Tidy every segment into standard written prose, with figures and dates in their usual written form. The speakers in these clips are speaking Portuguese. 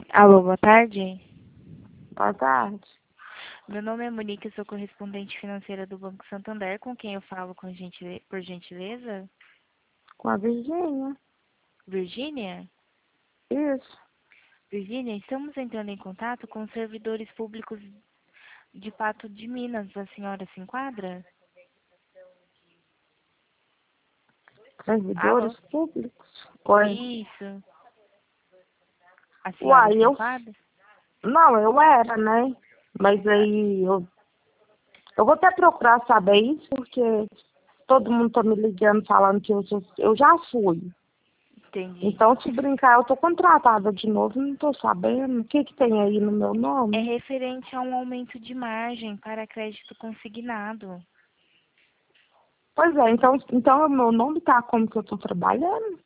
Alô, boa tarde. Boa tarde. Meu nome é Monique, eu sou correspondente financeira do Banco Santander. Com quem eu falo por gentileza? Com a Virgínia. Virgínia? Isso. Virgínia, estamos entrando em contato com os servidores públicos de Pato de Minas. A senhora se enquadra? Servidores Alô? públicos. Oi. Isso. A senhora Uai, se enquadra? Não, eu era, né? Mas aí eu vou até procurar saber isso, porque todo mundo tá me ligando falando que eu já fui. Entendi. Então, se brincar, eu tô contratada de novo, não tô sabendo. O que que tem aí no meu É nome? referente a um aumento de margem para crédito consignado. Pois é, então o meu nome tá como que eu tô trabalhando?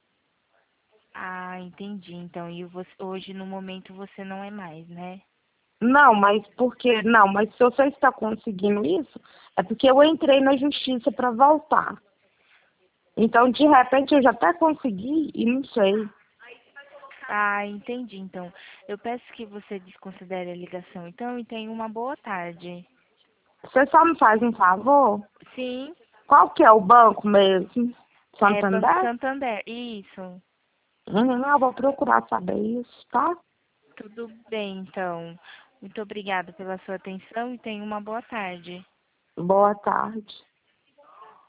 Ah, entendi. Então, hoje no momento você não é mais, né? Não, mas porque não, mas se você está conseguindo isso, é porque eu entrei na justiça para voltar. Então, de repente, eu já até consegui e não sei. Ah, entendi. Então, eu peço que você desconsidere a ligação, então, e tenha uma boa tarde. Você só me faz um favor? Sim, Qual que é o banco mesmo? é Banco Santander? Santander. Isso. Eu vou procurar saber isso, tá? Tudo bem, então. Muito obrigada pela sua atenção e tenha uma boa tarde. Boa tarde.